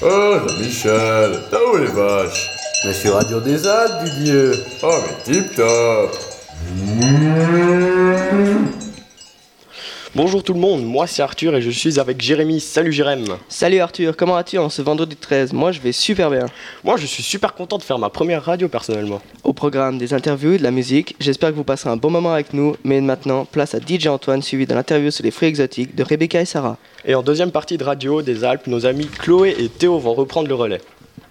Oh, Jean-Michel, t'as où les vaches? Mais sur Radio des Alpes, Didier. Oh, mais tip top. Bonjour tout le monde, moi c'est Arthur et je suis avec Jérémy. Salut Jérémy. Salut Arthur, comment vas-tu en ce vendredi 13? Moi je vais super bien. Moi je suis super content de faire ma première radio personnellement. Au programme des interviews, de la musique, j'espère que vous passerez un bon moment avec nous. Mais maintenant, place à DJ Antoine suivi de l'interview sur les fruits exotiques de Rebecca et Sarah. Et en deuxième partie de Radio des Alpes, nos amis Chloé et Théo vont reprendre le relais.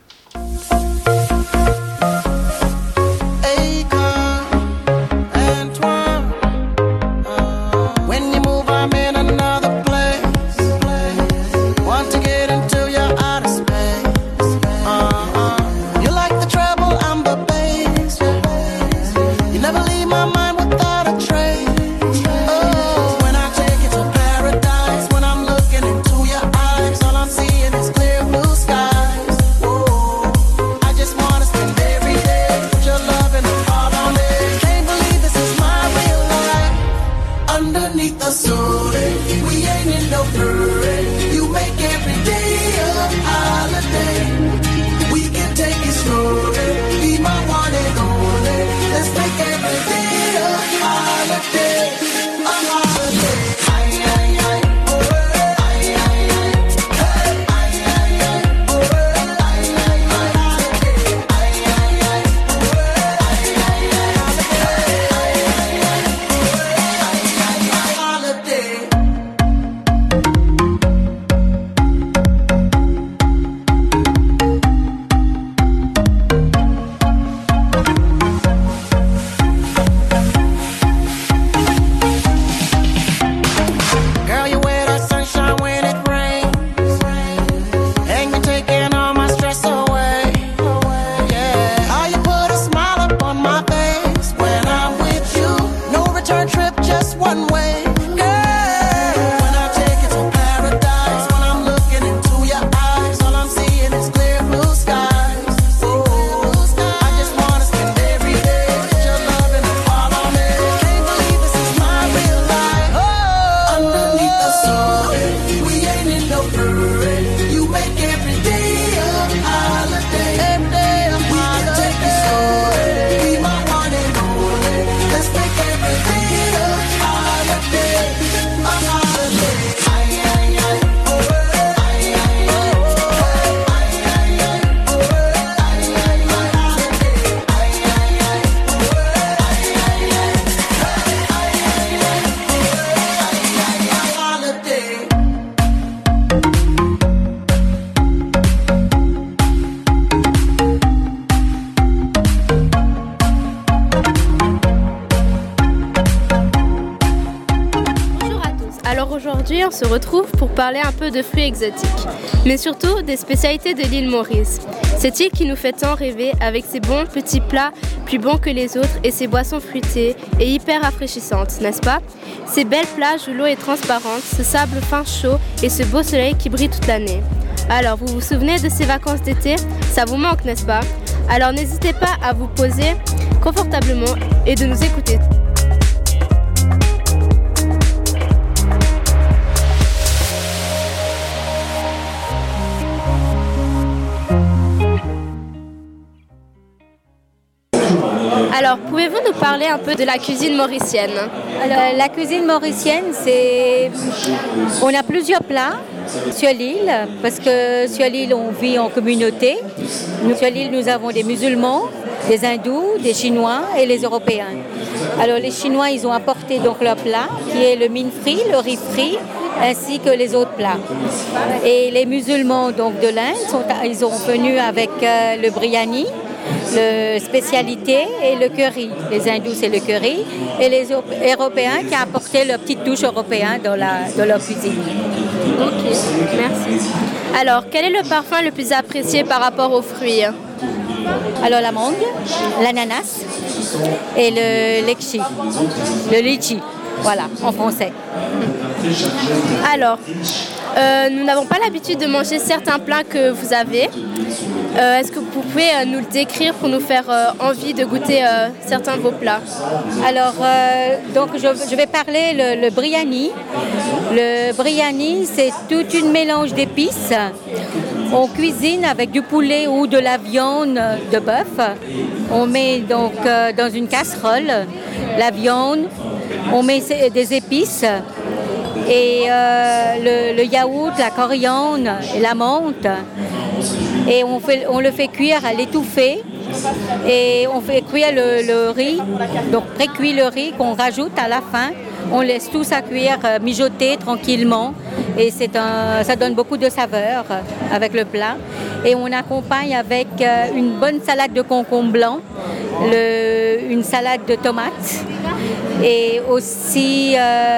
Aujourd'hui, on se retrouve pour parler un peu de fruits exotiques, mais surtout des spécialités de l'île Maurice. Cette île qui nous fait tant rêver avec ses bons petits plats plus bons que les autres et ses boissons fruitées et hyper rafraîchissantes, n'est-ce pas? Ces belles plages où l'eau est transparente, ce sable fin chaud et ce beau soleil qui brille toute l'année. Alors, vous vous souvenez de ces vacances d'été? Ça vous manque, n'est-ce pas? Alors n'hésitez pas à vous poser confortablement et de nous écouter. Alors, pouvez-vous nous parler un peu de la cuisine mauricienne? Alors, la cuisine mauricienne, on a plusieurs plats sur l'île, parce que sur l'île, on vit en communauté. Sur l'île, nous avons des musulmans, des hindous, des chinois et les européens. Alors, les Chinois, ils ont apporté donc leur plat, qui est le mine frit, le riz frit, ainsi que les autres plats. Et les musulmans donc, de l'Inde, ils sont venus avec le biryani, le spécialité et le curry. Les hindous, c'est le curry. Et les européens qui ont apporté leur petite touche européenne dans leur cuisine. Ok, merci. Alors, quel est le parfum le plus apprécié par rapport aux fruits? Alors, la mangue, l'ananas et le litchi. Voilà, en français. Alors, nous n'avons pas l'habitude de manger certains plats que vous avez. Est-ce que vous pouvez nous le décrire pour nous faire envie de goûter certains de vos plats? Alors, donc je vais parler le biryani. Le biryani, c'est tout un mélange d'épices On cuisine avec du poulet ou de la viande de bœuf. On met donc dans une casserole la viande, on met des épices et le yaourt, la coriandre et la menthe. Et on le fait cuire à l'étouffée. Et on fait cuire le riz, donc pré-cuit le riz qu'on rajoute à la fin. On laisse tout ça cuire, mijoter tranquillement et ça donne beaucoup de saveur avec le plat. Et on accompagne avec une bonne salade de concombre blanc, une salade de tomates et aussi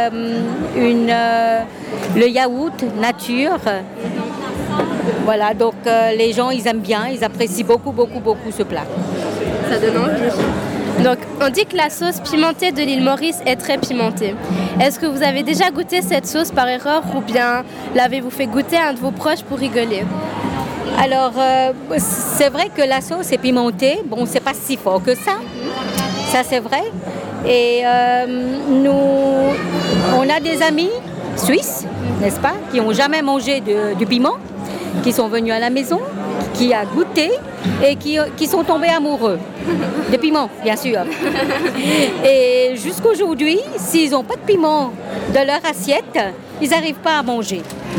le yaourt nature. Voilà, donc les gens, ils aiment bien, ils apprécient beaucoup ce plat. Ça donne envie. Donc, on dit que la sauce pimentée de l'île Maurice est très pimentée. Est-ce que vous avez déjà goûté cette sauce par erreur ou bien l'avez-vous fait goûter à un de vos proches pour rigoler? Alors, c'est vrai que la sauce est pimentée. Bon, c'est pas si fort que ça c'est vrai. Et nous, on a des amis suisses, n'est-ce pas, qui n'ont jamais mangé du piment, qui sont venus à la maison, qui a goûté et qui sont tombés amoureux de piment, bien sûr. Et jusqu'aujourd'hui, s'ils n'ont pas de piment dans leur assiette, ils n'arrivent pas à manger.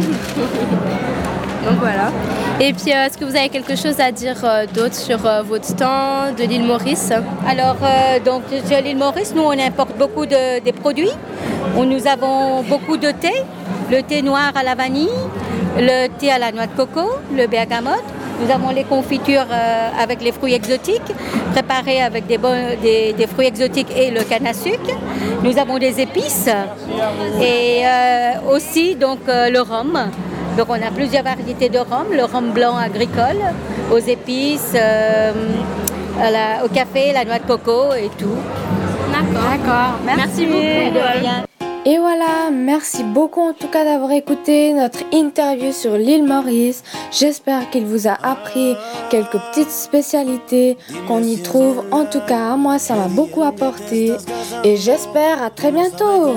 Donc voilà. Et puis, est-ce que vous avez quelque chose à dire d'autre sur votre stand de l'île Maurice? Alors, donc, sur l'île Maurice, nous, on importe beaucoup des produits. Nous avons beaucoup de thé, le thé noir à la vanille, le thé à la noix de coco, le bergamote. Nous avons les confitures avec les fruits exotiques, préparées avec des fruits exotiques et le canne à sucre. Nous avons des épices et aussi donc, le rhum. Donc on a plusieurs variétés de rhum, le rhum blanc agricole, aux épices, au café, la noix de coco et tout. D'accord. Merci beaucoup. De rien. Et voilà, merci beaucoup en tout cas d'avoir écouté notre interview sur l'île Maurice. J'espère qu'il vous a appris quelques petites spécialités qu'on y trouve. En tout cas, moi ça m'a beaucoup apporté et j'espère à très bientôt.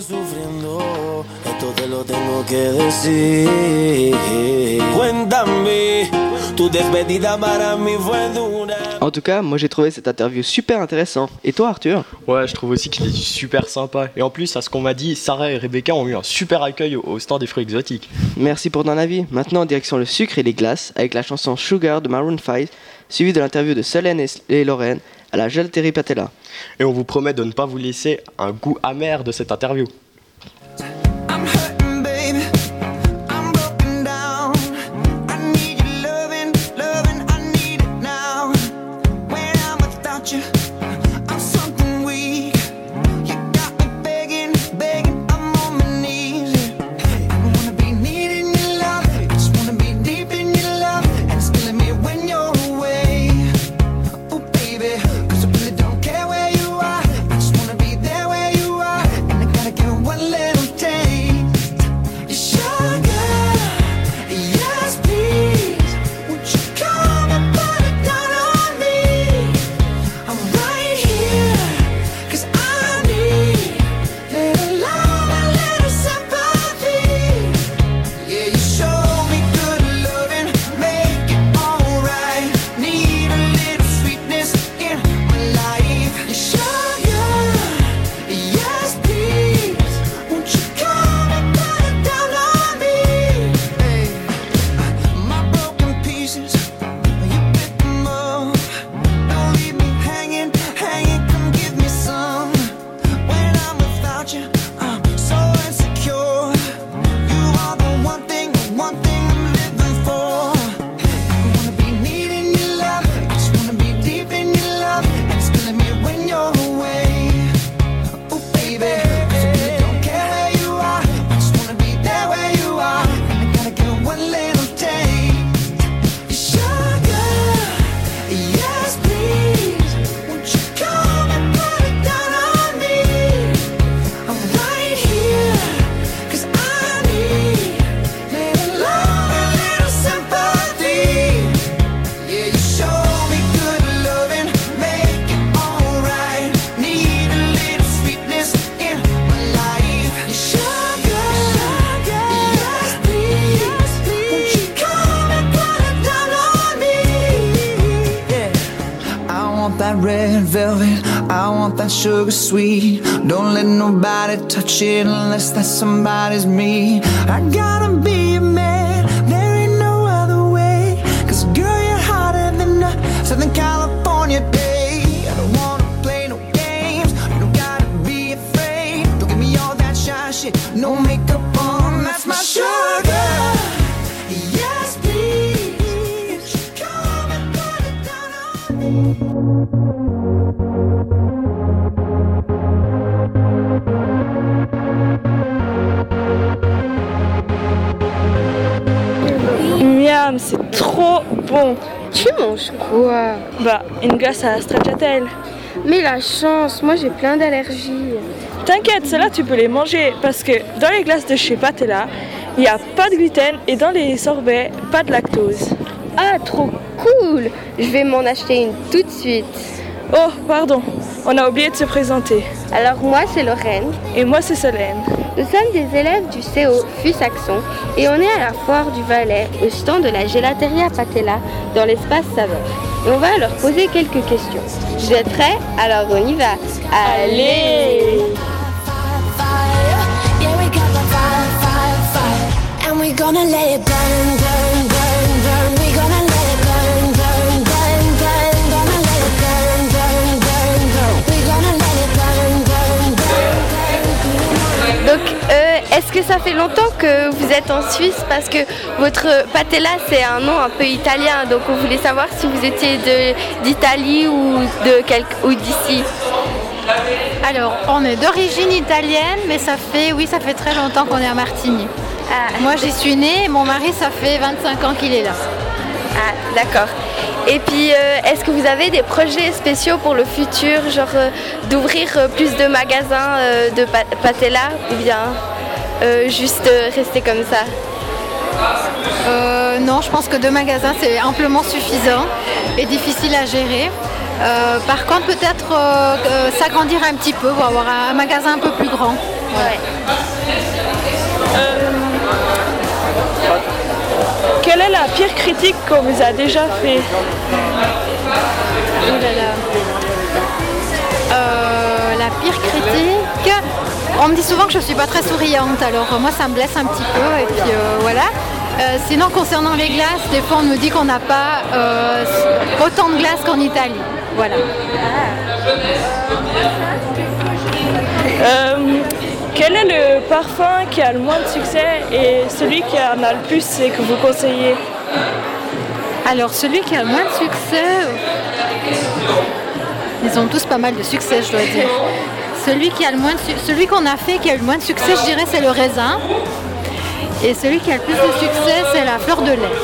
En tout cas, moi j'ai trouvé cette interview super intéressante. Et toi Arthur? Ouais, je trouve aussi qu'il est super sympa. Et en plus, à ce qu'on m'a dit, Sarah et Rebecca ont eu un super accueil au stand des fruits exotiques. Merci pour ton avis. Maintenant en direction le sucre et les glaces avec la chanson Sugar de Maroon 5, suivie de l'interview de Solène et Lorraine à la Gelterie Patella. Et on vous promet de ne pas vous laisser un goût amer de cette interview. One little taste. that red velvet, I want that sugar sweet. Don't let nobody touch it unless that somebody's me. I gotta be a man, there ain't no other way. Cause girl, you're hotter than a Southern California day. I don't wanna play no games, you don't gotta be afraid. Don't give me all that shy shit, no makeup on, that's my sugar. Yes, please, come and put it down on me. Miam, c'est trop bon. Tu manges quoi? Bah, une glace à la stracciatelle. Mais la chance, moi j'ai plein d'allergies. T'inquiète, celles-là tu peux les manger parce que dans les glaces de chez Patella, il n'y a pas de gluten et dans les sorbets, pas de lactose. Ah, trop cool! Je vais m'en acheter une tout de suite. Oh, pardon, on a oublié de se présenter. Alors moi c'est Lorraine. Et moi c'est Solène. Nous sommes des élèves du CO FUSAXON et on est à la foire du Valais au stand de la Gelateria Patella dans l'espace saveur. Et on va leur poser quelques questions. Vous êtes prêts? Alors on y va. Allez! Donc, est-ce que ça fait longtemps que vous êtes en Suisse? Parce que votre Patella, c'est un nom un peu italien. Donc, on voulait savoir si vous étiez d'Italie ou d'ici. Alors, on est d'origine italienne, mais ça fait très longtemps qu'on est à Martigny. Ah. Moi, j'y suis née et mon mari, ça fait 25 ans qu'il est là. Ah, d'accord. Et puis, est-ce que vous avez des projets spéciaux pour le futur, genre d'ouvrir plus de magasins de Patella ou bien juste rester comme ça? Non, je pense que 2 magasins, c'est amplement suffisant et difficile à gérer. Par contre, peut-être s'agrandir un petit peu pour avoir un magasin un peu plus grand. Ouais. Quelle est la pire critique qu'on vous a déjà fait? Oh là là. La pire critique, on me dit souvent que je suis pas très souriante, alors moi ça me blesse un petit peu et puis voilà. Sinon concernant les glaces, des fois on nous dit qu'on n'a pas autant de glaces qu'en Italie. Voilà. Quel est le parfum qui a le moins de succès et celui qui en a le plus et que vous conseillez? Alors celui qui a le moins de succès, ils ont tous pas mal de succès, je dois dire. Celui qu'on a fait qui a eu le moins de succès, je dirais, c'est le raisin. Et celui qui a le plus de succès, c'est la fleur de lait.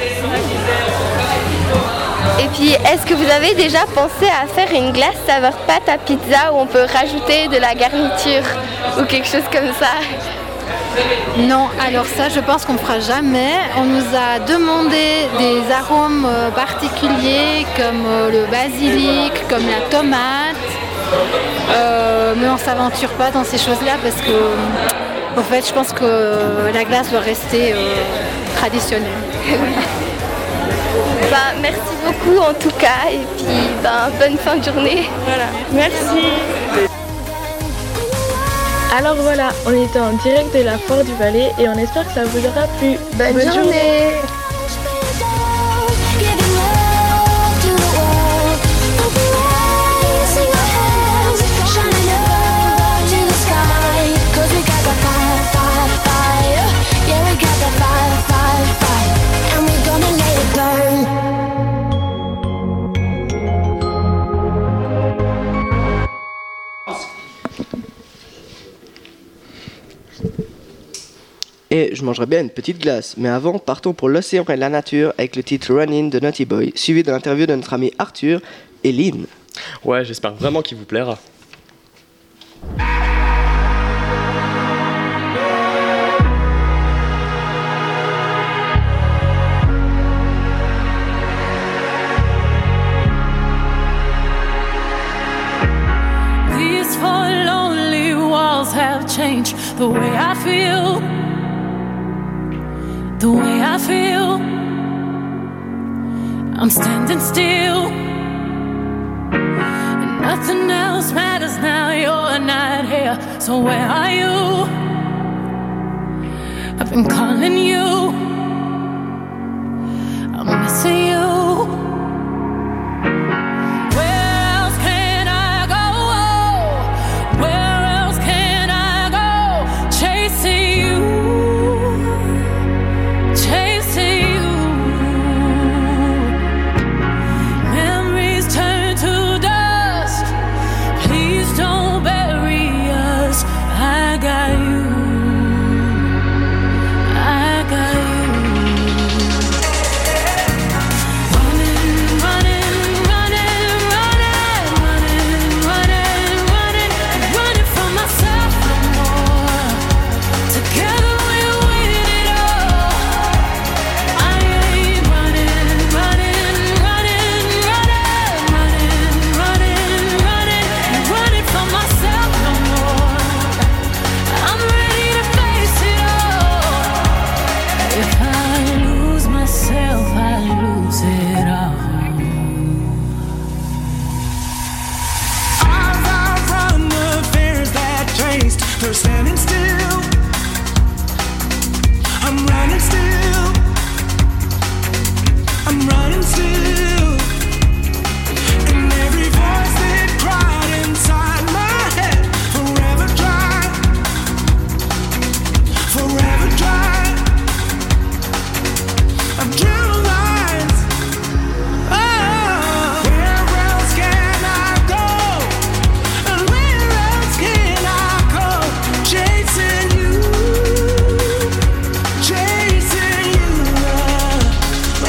Et puis, est-ce que vous avez déjà pensé à faire une glace saveur pâte à pizza où on peut rajouter de la garniture ou quelque chose comme ça? Non, alors ça, je pense qu'on ne fera jamais. On nous a demandé des arômes particuliers comme le basilic, comme la tomate. Mais on ne s'aventure pas dans ces choses-là parce que, en fait, je pense que la glace doit rester traditionnelle. Merci beaucoup en tout cas et puis bonne fin de journée. Voilà, merci. Alors voilà, on était en direct de la foire du Valais et on espère que ça vous aura plu. Bonne journée. Et je mangerai bien une petite glace, mais avant, partons pour l'océan et la nature avec le titre Running de Naughty Boy, suivi de l'interview de notre ami Arthur et Lynn. Ouais, j'espère vraiment qu'il vous plaira. These four lonely walls have changed the way I feel. The way I feel, I'm standing still. Nothing else matters now, you're not here. So where are you? I've been calling you, I'm missing you. They're standing still. I'm running still. I'm running still. And every voice that cried inside my head, forever dry. Forever dry. I've drawn lines. Oh, where else can I go? And where else can I go? Chasing you, chasing you. Oh,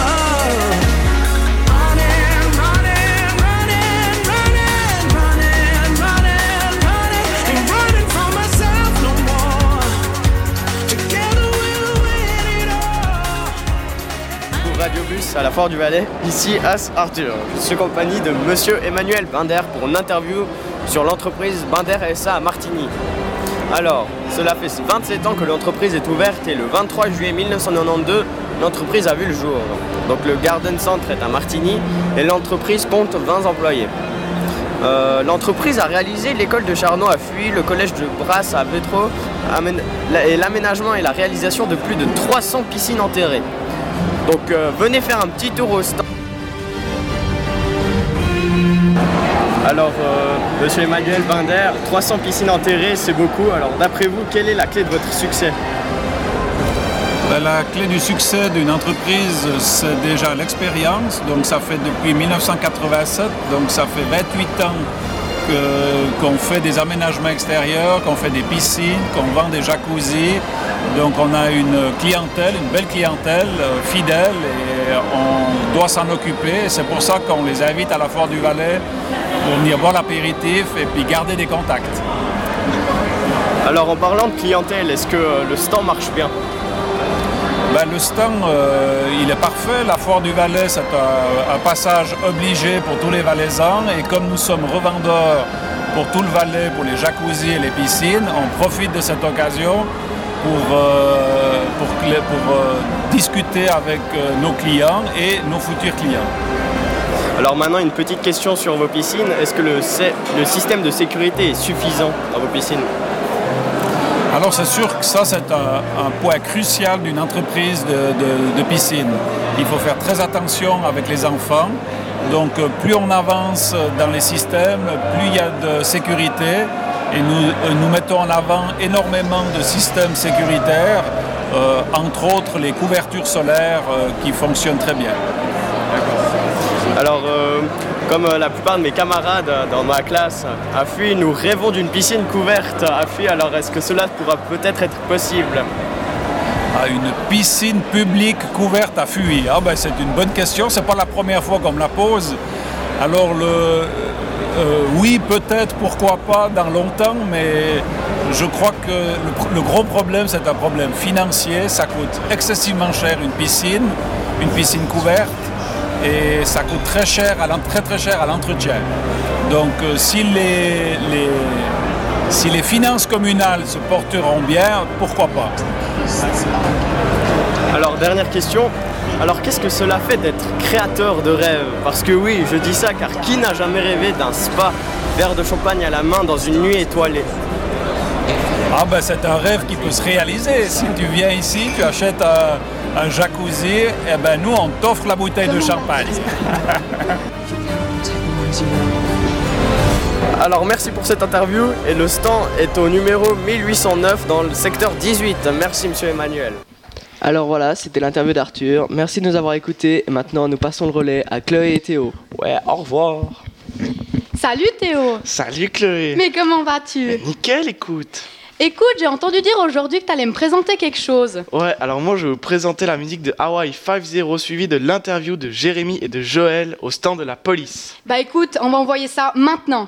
running, running, running, running, running, running, running, ain't running from myself no more. Together we'll win it all. Pour Radio Bus à la Foire du Valais, ici As Arthur. Je suis en compagnie de Monsieur Emmanuel Binder pour une interview sur l'entreprise Binder SA à Martigny. Alors, cela fait 27 ans que l'entreprise est ouverte et le 23 juillet 1992, l'entreprise a vu le jour. Donc le Garden Centre est à Martigny et l'entreprise compte 20 employés. L'entreprise a réalisé l'école de Charnot à Fuy, le collège de Brasse à Vétro et l'aménagement et la réalisation de plus de 300 piscines enterrées. Donc venez faire un petit tour au stand. Alors, Monsieur Emmanuel Binder, 300 piscines enterrées, c'est beaucoup. Alors, d'après vous, quelle est la clé de votre succès? La clé du succès d'une entreprise, c'est déjà l'expérience. Donc, ça fait depuis 1987, donc ça fait 28 ans qu'on fait des aménagements extérieurs, qu'on fait des piscines, qu'on vend des jacuzzis. Donc, on a une clientèle, une belle clientèle, fidèle, et on doit s'en occuper. C'est pour ça qu'on les invite à la Foire du Valais pour venir boire l'apéritif et puis garder des contacts. Alors en parlant de clientèle, est-ce que le stand marche bien? Le stand, il est parfait. La Foire du Valais, c'est un passage obligé pour tous les Valaisans. Et comme nous sommes revendeurs pour tout le Valais, pour les jacuzzis et les piscines, on profite de cette occasion pour discuter avec nos clients et nos futurs clients. Alors maintenant, une petite question sur vos piscines. Est-ce que le système de sécurité est suffisant dans vos piscines? Alors c'est sûr que ça, c'est un point crucial d'une entreprise de piscine. Il faut faire très attention avec les enfants. Donc plus on avance dans les systèmes, plus il y a de sécurité. Et nous mettons en avant énormément de systèmes sécuritaires, entre autres les couvertures solaires qui fonctionnent très bien. Alors, comme la plupart de mes camarades dans ma classe à Fuy, nous rêvons d'une piscine couverte à Fuy. Alors, est-ce que cela pourra peut-être être possible? Une piscine publique couverte à Fuy? C'est une bonne question, c'est pas la première fois qu'on me la pose. Alors, oui, peut-être, pourquoi pas, dans longtemps, mais je crois que le gros problème, c'est un problème financier. Ça coûte excessivement cher une piscine couverte. Et ça coûte très cher à l'entretien. Donc si les finances communales se porteront bien, pourquoi pas? Alors dernière question, alors qu'est-ce que cela fait d'être créateur de rêve? Parce que oui, je dis ça car qui n'a jamais rêvé d'un spa verre de champagne à la main dans une nuit étoilée. Ah ben c'est un rêve qui peut se réaliser. Si tu viens ici, tu achètes un jacuzzi, et ben nous on t'offre la bouteille de champagne. Alors merci pour cette interview et le stand est au numéro 1809 dans le secteur 18. Merci monsieur Emmanuel. Alors voilà, c'était l'interview d'Arthur. Merci de nous avoir écoutés. Et maintenant, nous passons le relais à Chloé et Théo. Ouais, au revoir. Salut Théo. Salut Chloé. Mais comment vas-tu? Nickel, écoute. Écoute, j'ai entendu dire aujourd'hui que tu allais me présenter quelque chose. Ouais, alors moi je vais vous présenter la musique de Hawaii 5-0 suivie de l'interview de Jérémy et de Joël au stand de la police. Bah écoute, on va envoyer ça maintenant.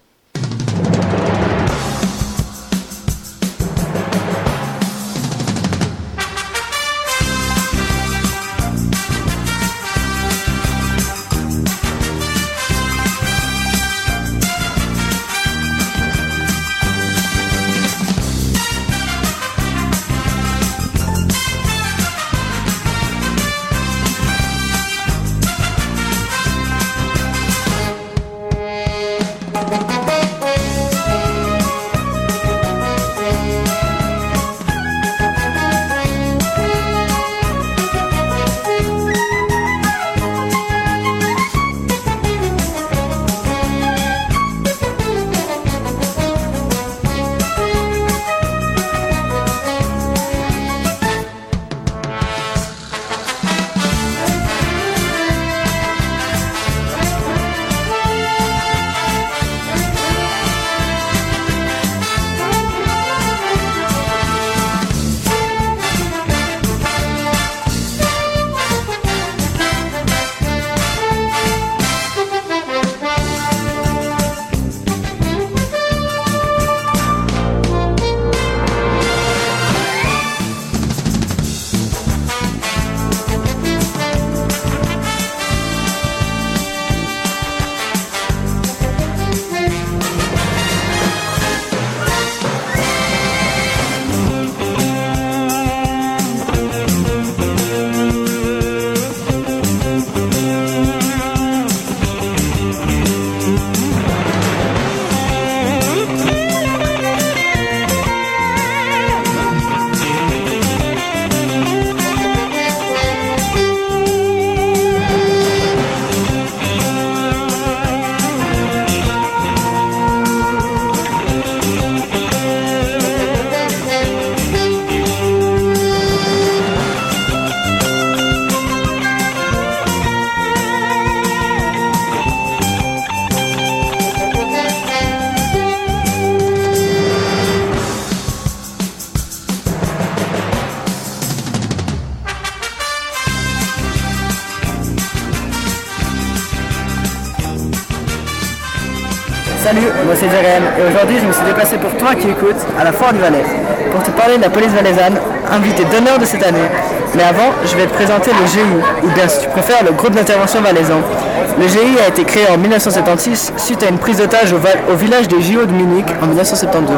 Salut, moi c'est Jérém et aujourd'hui je me suis déplacé pour toi qui écoutes à la Foire du Valais pour te parler de la police valaisanne, invité d'honneur de cette année. Mais avant, je vais te présenter le GI, ou bien si tu préfères le groupe d'intervention valaisan. Le GI a été créé en 1976 suite à une prise d'otage au village des JO de Munich en 1972.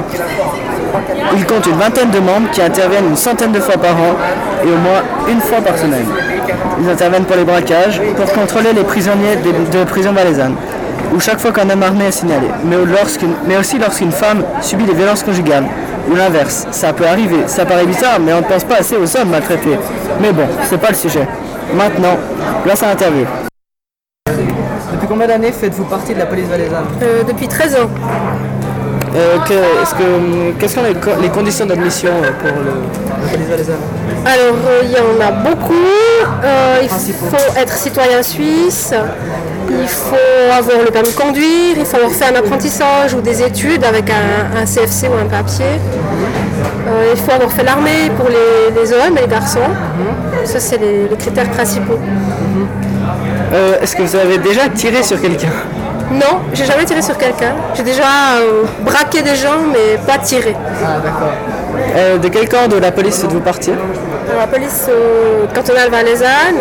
Il compte une vingtaine de membres qui interviennent une centaine de fois par an et au moins une fois par semaine. Ils interviennent pour les braquages, pour contrôler les prisonniers de prison valaisanne, ou chaque fois qu'un homme armé est signalé, mais aussi lorsqu'une femme subit des violences conjugales, ou l'inverse. Ça peut arriver, ça paraît bizarre, mais on ne pense pas assez aux hommes maltraités. Mais bon, c'est pas le sujet. Maintenant, place à l'interview. Depuis combien d'années faites-vous partie de la police valaisanne? Depuis 13 ans. Quelles sont les conditions d'admission pour la police valaisanne? Alors, il y en a beaucoup. Il faut être citoyen suisse, il faut avoir le permis de conduire, il faut avoir fait un apprentissage ou des études avec un CFC ou un papier. Il faut avoir fait l'armée pour les hommes et les garçons. Ça, c'est les critères principaux. Est-ce que vous avez déjà tiré sur quelqu'un? Non, j'ai jamais tiré sur quelqu'un. J'ai déjà braqué des gens, mais pas tiré. Ah, d'accord. De quel camp de la police faites-vous partir? La police cantonale valaisanne,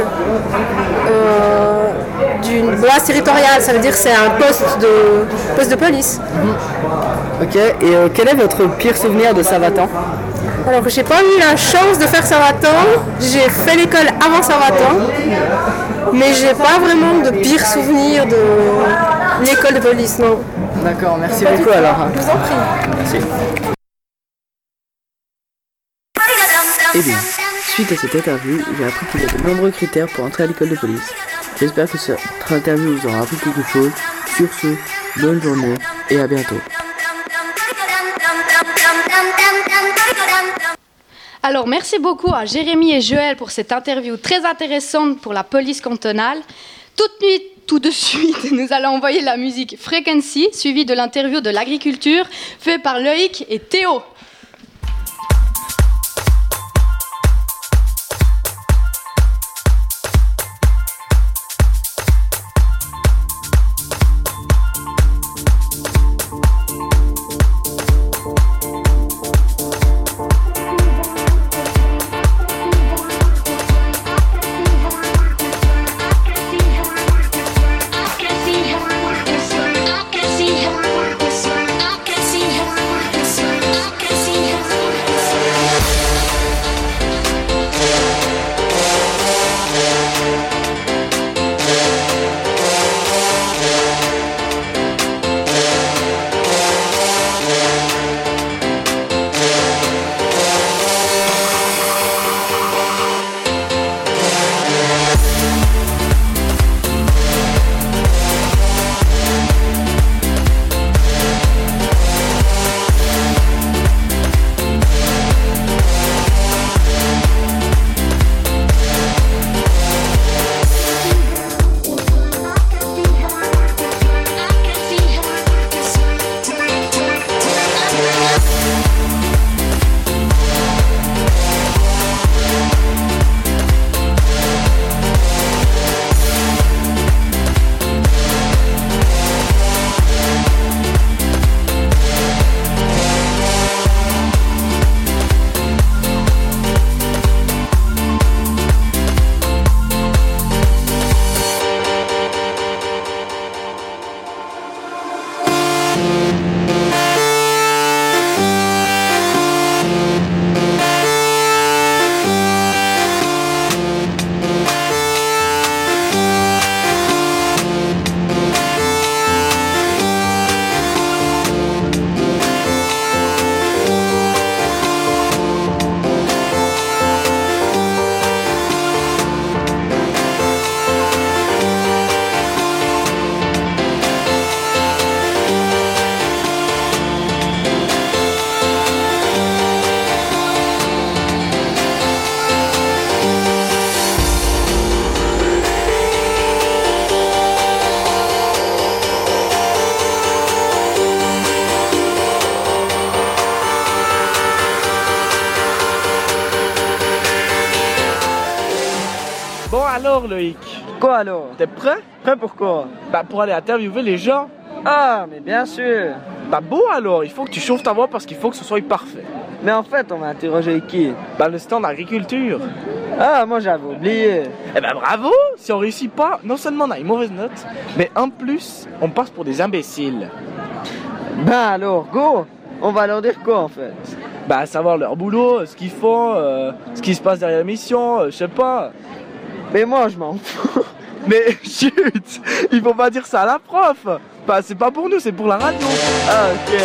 d'une base territoriale, ça veut dire que c'est un poste de police. Ok, et quel est votre pire souvenir de Savatan? Alors, j'ai pas eu la chance de faire Savatan, j'ai fait l'école avant Savatan. Mais j'ai pas vraiment de pire souvenir de l'école de police, non. D'accord, merci beaucoup alors. Je vous en prie. Merci. Eh bien, suite à cette interview, j'ai appris qu'il y a de nombreux critères pour entrer à l'école de police. J'espère que cette interview vous aura appris quelque chose. Sur ce, bonne journée et à bientôt. Alors merci beaucoup à Jérémy et Joël pour cette interview très intéressante pour la police cantonale. Tout de suite, nous allons envoyer la musique Frequency, suivie de l'interview de l'agriculture, fait par Loïc et Théo. Alors Loïc, Quoi alors? t'es prêt? Prêt pour quoi? Bah pour aller interviewer les gens. Ah, mais bien sûr. Bah bon alors, il faut que tu chauffes ta voix parce qu'il faut que ce soit parfait. Mais en fait, on m'a interrogé qui? Bah le stand agriculture. Ah, moi j'avais oublié. Eh ben bravo! Si on réussit pas, non seulement on a une mauvaise note, mais en plus, on passe pour des imbéciles. Ben alors, go! On va leur dire quoi en fait? Bah savoir leur boulot, ce qu'ils font, ce qui se passe derrière l'émission, je sais pas. Mais moi je m'en fous. Mais chut! Il faut pas dire ça à la prof! Bah c'est pas pour nous, c'est pour la radio. Ah ok.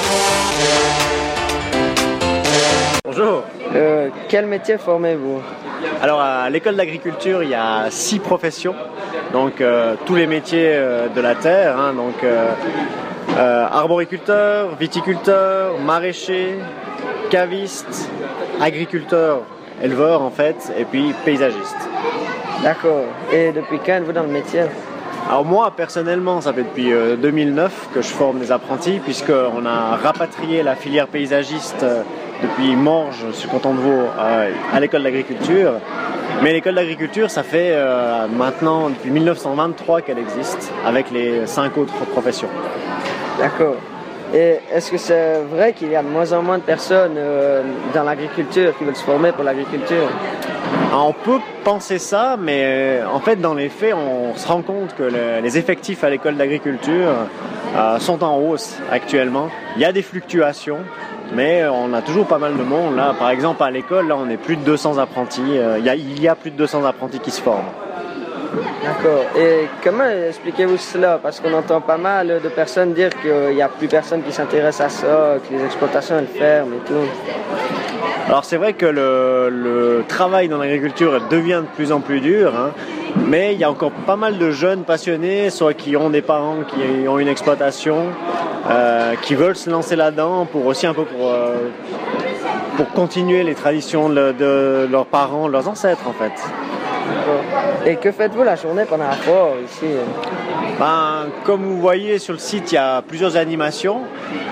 Bonjour. Quel métier formez-vous? Alors à l'école d'agriculture, il y a 6 professions. Donc tous les métiers de la terre, hein, donc arboriculteur, viticulteur, maraîcher, caviste, agriculteur, éleveur en fait, et puis paysagiste. D'accord. Et depuis quand êtes-vous dans le métier? Alors moi personnellement, ça fait depuis 2009 que je forme des apprentis, puisqu'on a rapatrié la filière paysagiste depuis Morges sur Canton de Vaud à l'école d'agriculture. Mais l'école d'agriculture, ça fait maintenant depuis 1923 qu'elle existe, avec les 5 autres professions. D'accord. Et est-ce que c'est vrai qu'il y a de moins en moins de personnes dans l'agriculture qui veulent se former pour l'agriculture? On peut penser ça, mais en fait, dans les faits, on se rend compte que les effectifs à l'école d'agriculture sont en hausse actuellement. Il y a des fluctuations, mais on a toujours pas mal de monde. Là, par exemple, à l'école, là, on est plus de 200 apprentis. Il y a plus de 200 apprentis qui se forment. D'accord. Et comment expliquez-vous cela? Parce qu'on entend pas mal de personnes dire qu'il n'y a plus personne qui s'intéresse à ça, que les exploitations elles ferment et tout. Alors c'est vrai que le travail dans l'agriculture devient de plus en plus dur, hein, mais il y a encore pas mal de jeunes passionnés, soit qui ont des parents qui ont une exploitation, qui veulent se lancer là-dedans pour aussi un peu pour continuer les traditions de leurs parents, de leurs ancêtres en fait. Et que faites-vous la journée pendant la foire ici? Comme vous voyez sur le site, il y a plusieurs animations,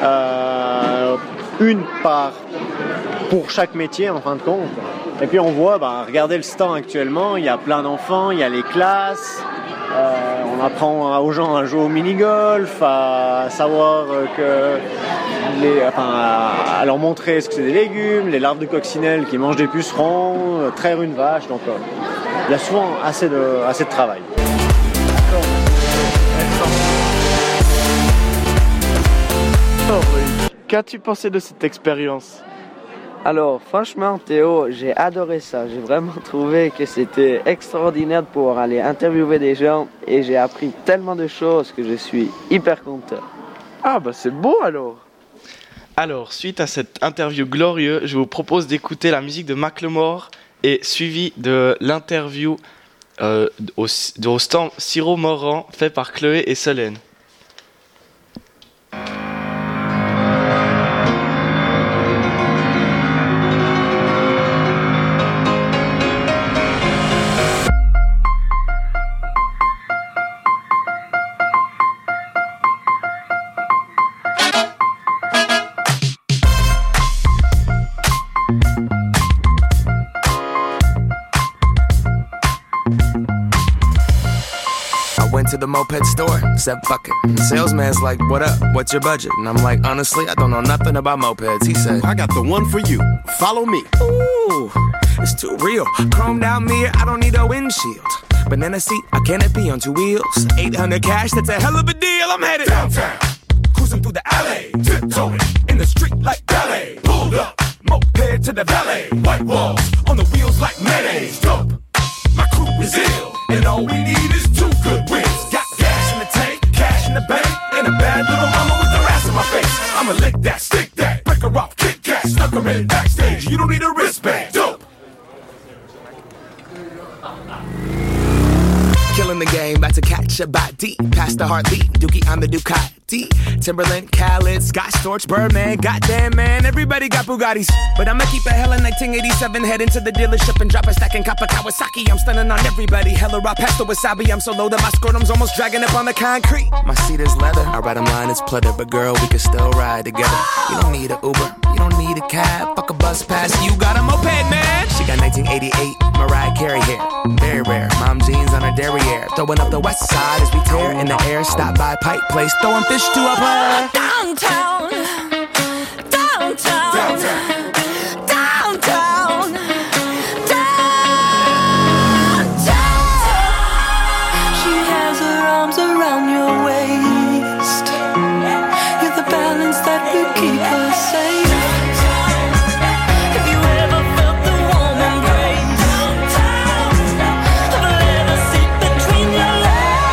une pour chaque métier en fin de compte. Et puis on voit, regardez le stand actuellement, il y a plein d'enfants, il y a les classes, on apprend aux gens à jouer au mini-golf, à savoir à leur montrer ce que c'est des légumes, les larves de coccinelle qui mangent des pucerons, traire une vache, donc il y a souvent assez de travail. Qu'as-tu pensé de cette expérience? Alors franchement Théo, j'ai adoré ça, j'ai vraiment trouvé que c'était extraordinaire de pouvoir aller interviewer des gens et j'ai appris tellement de choses que je suis hyper content. Ah c'est beau alors. Alors, suite à cette interview glorieuse, je vous propose d'écouter la musique de Macklemore et suivi de l'interview au stand Sirop Morant fait par Chloé et Solène. Went to the moped store, said fuck it. The salesman's like, what up, what's your budget? And I'm like, honestly, I don't know nothing about mopeds. He said, I got the one for you, follow me. Ooh, it's too real. Chromed out mirror, I don't need a windshield. Banana seat, a canopy on two wheels. 800 cash, that's a hell of a deal. I'm headed downtown, cruising through the alley. Tiptoeing in the street like ballet. Pulled up, moped to the valet. White walls on the wheels like mayonnaise. Dope, my crew is ill, and all we need is two good wins. Got gas in the tank, cash in the bank, and a bad little mama with her ass in my face. I'ma lick that, stick that, break her off, kick that, snuck her in backstage. You don't need a wristband. Dope. Killing the game, about to catch a body. Past the heartbeat, Dookie on the Ducati. Timberland, Khaled, Scott Storch, Birdman. Goddamn man, everybody got Bugattis. But I'ma keep a hella 1987. Head into the dealership and drop a stack in Kappa Kawasaki. I'm stunning on everybody. Hella raw pesto wasabi. I'm so low that my scrotum's almost dragging up on the concrete. My seat is leather. I ride 'em line, it's pleather. But girl, we can still ride together. You don't need a Uber, you don't need a cab. Fuck a bus pass, you got a moped, man. She got 1988 Mariah Carey hair. Very rare. Mom jeans on her derriere. Throwing up the west side as we tear in the air. Stop by Pike Place, throwing fish to a player. Downtown, downtown, downtown, downtown, downtown. She has her arms around your waist. You're the balance that will keep her safe. Have you ever felt the warm embrace of a leather seat between your legs?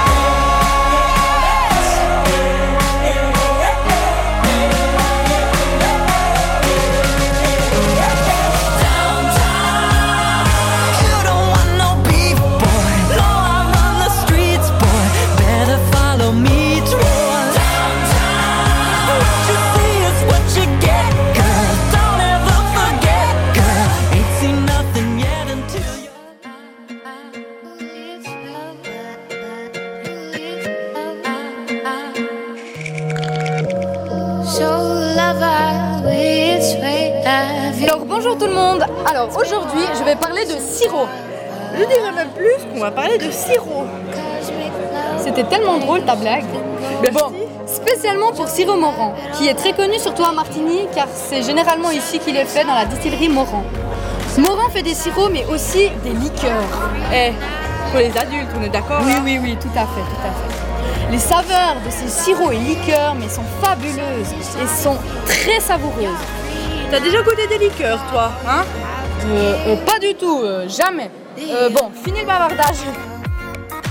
Alors bonjour tout le monde. Alors aujourd'hui je vais parler de sirop. Je dirais même plus qu'on va parler de sirop. C'était tellement drôle ta blague. Bon, spécialement pour Sirop Morant, qui est très connu surtout à Martigny car c'est généralement ici qu'il est fait dans la distillerie Morant. Morant fait des sirops mais aussi des liqueurs. Pour les adultes, on est d'accord? Oui, tout à fait. Les saveurs de ces sirops et liqueurs mais sont fabuleuses et sont très savoureuses. T'as déjà goûté des liqueurs, toi, hein? Pas du tout, jamais. Bon, fini le bavardage.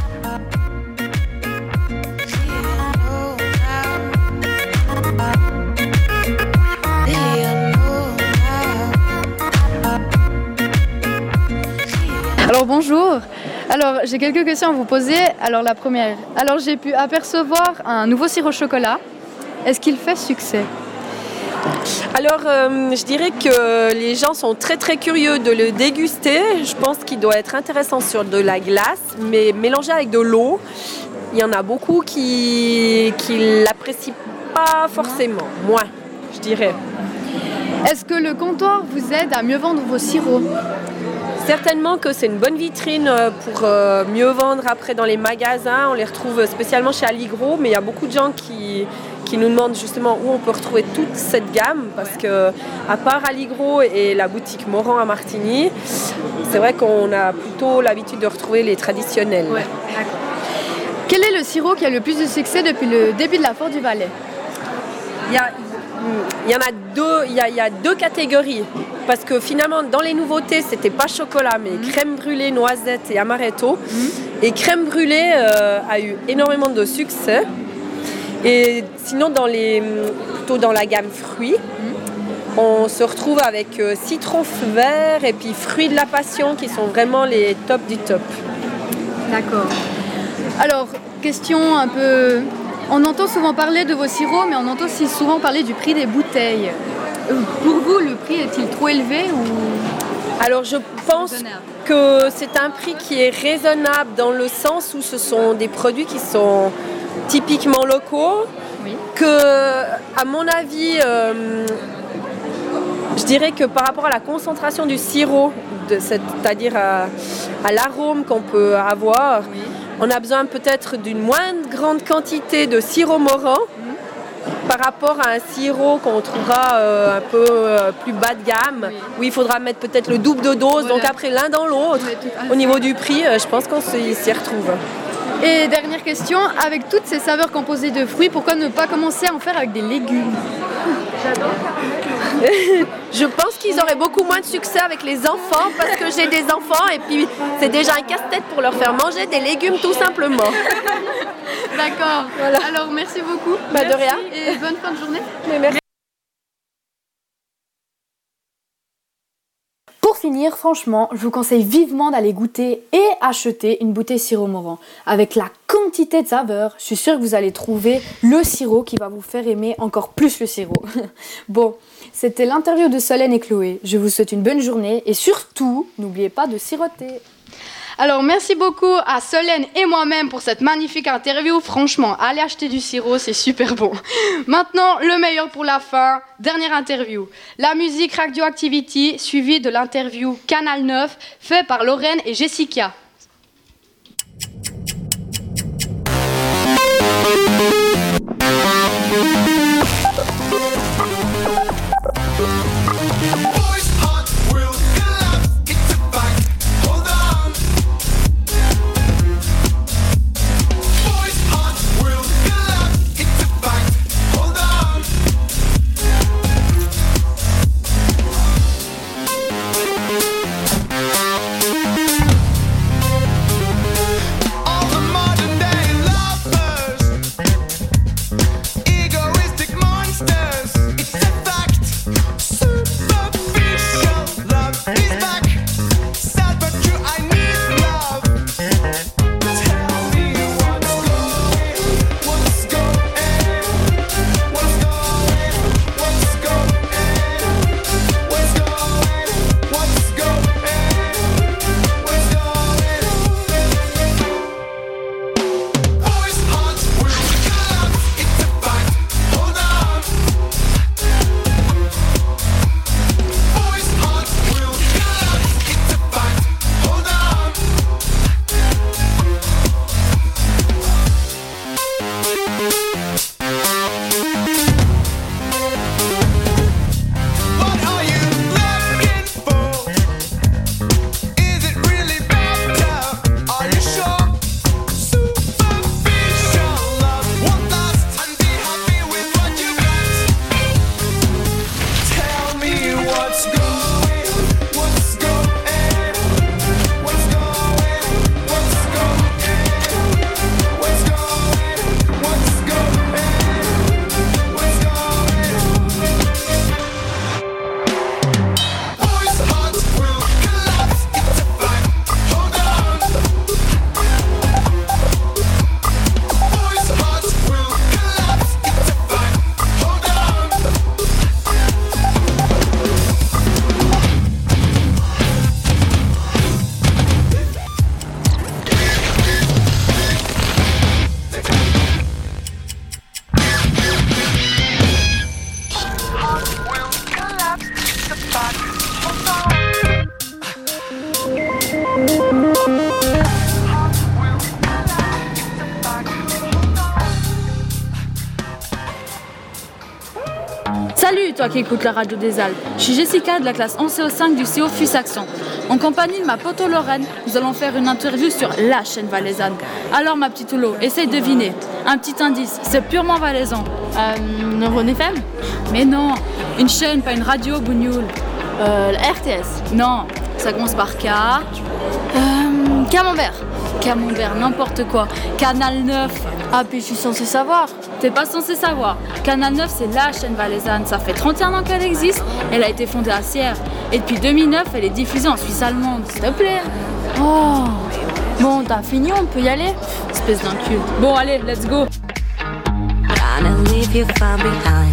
Alors bonjour. Alors j'ai quelques questions à vous poser. Alors la première. Alors j'ai pu apercevoir un nouveau sirop au chocolat. Est-ce qu'il fait succès? Alors, je dirais que les gens sont très très curieux de le déguster. Je pense qu'il doit être intéressant sur de la glace, mais mélangé avec de l'eau. Il y en a beaucoup qui l'apprécient pas forcément. Moi, je dirais. Est-ce que le comptoir vous aide à mieux vendre vos sirops? Certainement que c'est une bonne vitrine pour mieux vendre après dans les magasins. On les retrouve spécialement chez Alligro, mais il y a beaucoup de gens qui nous demandent justement où on peut retrouver toute cette gamme, parce que à part Alligro et la boutique Morand à Martigny, c'est vrai qu'on a plutôt l'habitude de retrouver les traditionnels. Ouais, d'accord. Quel est le sirop qui a le plus de succès depuis le début de la Foire du Valais? Il y en a deux, il y a deux catégories, parce que finalement dans les nouveautés c'était pas chocolat mais crème brûlée, noisette et amaretto, et crème brûlée a eu énormément de succès. Et sinon plutôt dans la gamme fruits, on se retrouve avec citron vert et puis fruits de la passion qui sont vraiment les tops du top. D'accord. Alors, question un peu... On entend souvent parler de vos sirops, mais on entend aussi souvent parler du prix des bouteilles. Pour vous, le prix est-il trop élevé ou... Alors, je pense que c'est un prix qui est raisonnable dans le sens où ce sont des produits qui sont typiquement locaux, que, à mon avis, je dirais que par rapport à la concentration du sirop, c'est-à-dire à l'arôme qu'on peut avoir, on a besoin peut-être d'une moins grande quantité de sirop Morand par rapport à un sirop qu'on trouvera un peu plus bas de gamme, où il faudra mettre peut-être le double de dose, donc après l'un dans l'autre, au niveau du prix, je pense qu'on s'y retrouve. Et dernière question, avec toutes ces saveurs composées de fruits, pourquoi ne pas commencer à en faire avec des légumes? J'adore. Je pense qu'ils auraient beaucoup moins de succès avec les enfants, parce que j'ai des enfants et puis c'est déjà un casse-tête pour leur faire manger des légumes tout simplement. D'accord. Voilà. Alors merci beaucoup. Merci de rien. Et bonne fin de journée. Merci. Pour finir, franchement, je vous conseille vivement d'aller goûter et acheter une bouteille sirop Morand. Avec la quantité de saveurs, je suis sûre que vous allez trouver le sirop qui va vous faire aimer encore plus le sirop. Bon, c'était l'interview de Solène et Chloé. Je vous souhaite une bonne journée et surtout, n'oubliez pas de siroter. Alors merci beaucoup à Solène et moi-même pour cette magnifique interview. Franchement, allez acheter du sirop, c'est super bon. Maintenant, le meilleur pour la fin, dernière interview. La musique Radioactivity, suivie de l'interview Canal 9, fait par Lorraine et Jessica. Salut, toi qui écoutes la radio des Alpes. Je suis Jessica de la classe 11CO5 du CO FUS-Action. En compagnie de ma pote Lorraine, nous allons faire une interview sur la chaîne valaisanne. Alors ma petite Oulo, essaye de deviner. Un petit indice, c'est purement valaisan. Neuron FM? Mais non, une chaîne, pas une radio, bougnoule. La RTS? Non, ça commence par K. Camembert? Camembert, n'importe quoi. Canal 9. Ah, puis je suis censée savoir. T'es pas censé savoir. Canal 9, c'est la chaîne valaisanne. Ça fait 31 ans qu'elle existe. Elle a été fondée à Sierre. Et depuis 2009, elle est diffusée en Suisse allemande. S'il te plaît. Oh. Bon, t'as fini, on peut y aller? Espèce d'inculte. Bon, allez, let's go. Gonna leave you far behind.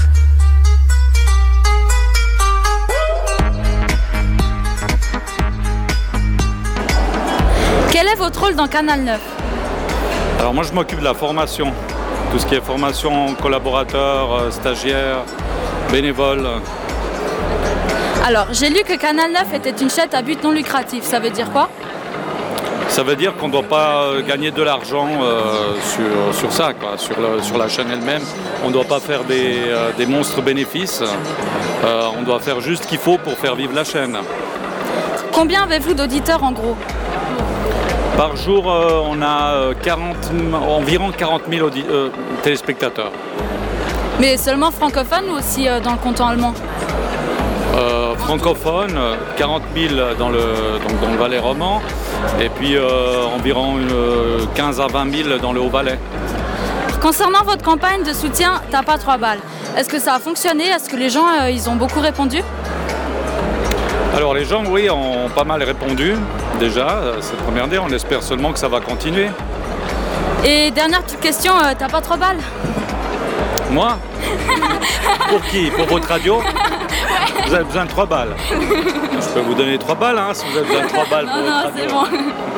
Quel est votre rôle dans Canal 9? Alors moi je m'occupe de la formation, tout ce qui est formation collaborateurs, stagiaires, bénévoles. Alors j'ai lu que Canal 9 était une chaîne à but non lucratif, ça veut dire quoi? Ça veut dire qu'on ne doit pas gagner de l'argent sur ça, quoi, sur la chaîne elle-même. On ne doit pas faire des monstres bénéfices, on doit faire juste ce qu'il faut pour faire vivre la chaîne. Combien avez-vous d'auditeurs en gros? Par jour, on a environ 40 000 téléspectateurs. Mais seulement francophones ou aussi dans le canton allemand? Francophones, 40 000 dans le Valais roman, et puis environ 15 à 20 000 dans le Haut-Valais. Concernant votre campagne de soutien, t'as pas 3 balles. Est-ce que ça a fonctionné? Est-ce que les gens ils ont beaucoup répondu? Alors les gens, oui, ont pas mal répondu déjà, cette première année. On espère seulement que ça va continuer. Et dernière petite question, t'as pas 3 balles? Moi? Pour qui? Pour votre radio? Vous avez besoin de 3 balles. Je peux vous donner 3 balles hein, si vous avez besoin de 3 balles pour votre radio. Non, c'est bon.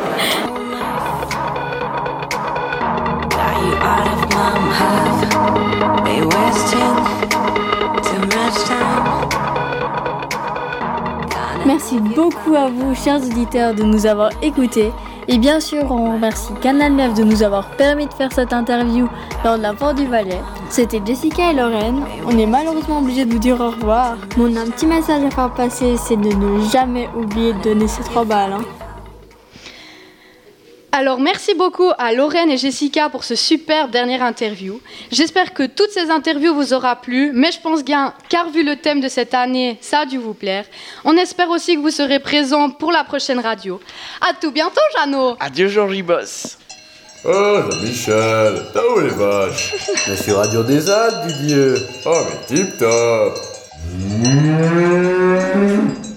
Merci beaucoup à vous, chers auditeurs, de nous avoir écoutés. Et bien sûr, on remercie Canal 9 de nous avoir permis de faire cette interview lors de la Porte du Valais. C'était Jessica et Lorraine. On est malheureusement obligés de vous dire au revoir. Mais on a un petit message à faire passer, c'est de ne jamais oublier de donner ces 3 balles. Alors merci beaucoup à Lorraine et Jessica pour ce super dernière interview. J'espère que toutes ces interviews vous aura plu, mais je pense bien, car vu le thème de cette année, ça a dû vous plaire. On espère aussi que vous serez présents pour la prochaine radio. À tout bientôt, Jeannot. Adieu, Georgie Boss. Oh, Jean-Michel, t'as où les vaches? Mais sur Radio des Alpes, Didier. Oh, mais tip top.